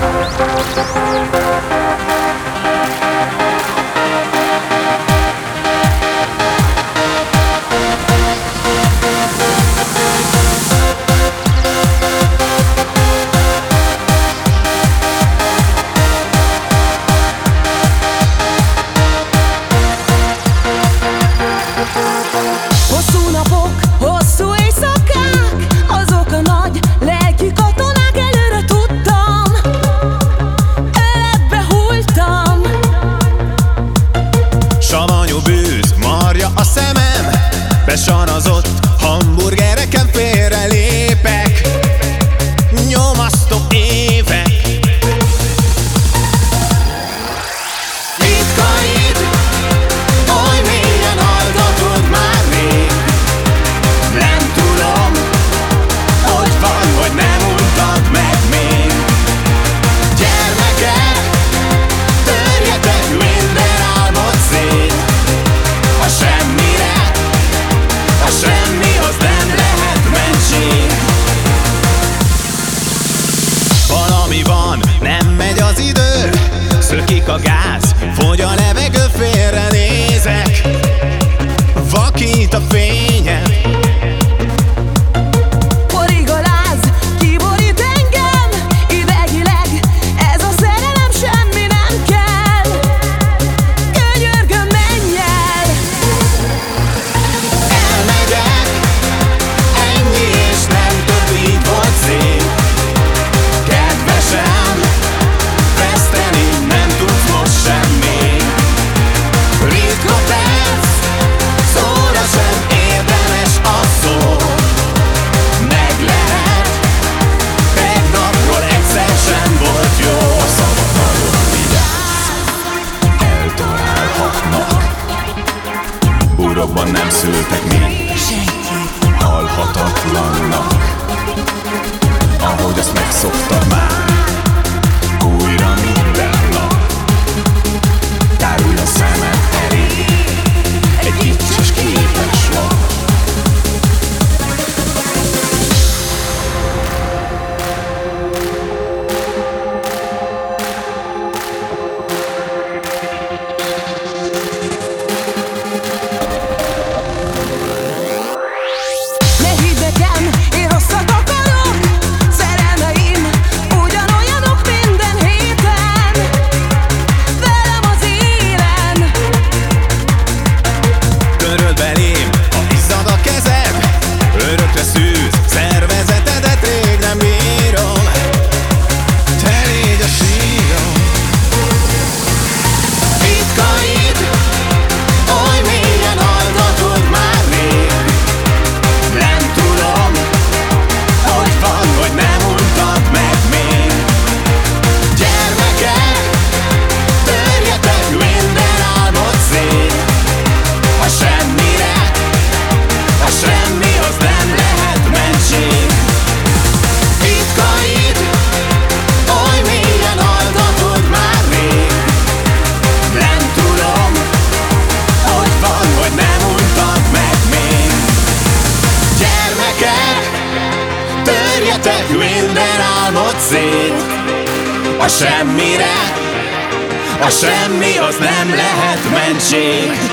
Hosszú napok, hosszú éjszakák, azok a nagy lelki katonák, előre tudtam, életbe hulltam. Savanyú bűz marja a szemem, besarazott hamburgereken félrelépek. Nyomasztó évek. Titkaid oly mélyen altatod már rég. Nem tudom, hogy van, hogy nem untad meg még. Gyermekek, törjetek minden álmot szét. A semmire, a semmi az nem lehet mentség. Valami van, nem megy az idő, szökik a gáz, fogy a levegő, félrenézek, vakít a fényem. Porig a láz, kiborít engem, idegileg, ez a szerelem, semmi nem kell. Könyörgöm, menj el! Elmegyek, ennyi és nem több, így volt szép. Kedvesem, veszteni nem tudsz most semmi. Ritka perc, szóra sem érdemes a szó. Meg lehet, tegnapról egyszer sem volt jó. A szavak nagyon vigyázz, eltalálhatnak. Urokban nem szültek még halhatatlannak, ahogy azt megszoktad már. Újra minden nap tárulj a szemed elé egy kicsis képeslap. Ne hidd nekem, én rosszat akarok, szerelmeim ugyanolyanok minden héten, velem az élen. Töröld belém, ha izzad a kezed, örökre szűz szervezetedet, rég nem bírom, te légy a sírom. Titkaid oly mélyen altatod már rég. Nem tudom, hogy van, hogy nem untad meg még. Gyermekek, törjetek minden álmot szét. A semmire, a semmi az nem lehet mentség. Titkaid oly mélyen altatod már rég. Nem tudom, hogy van, hogy nem untad meg még. Gyermekek, törjetek minden álmot szét. A semmire, a semmi az nem lehet mentség.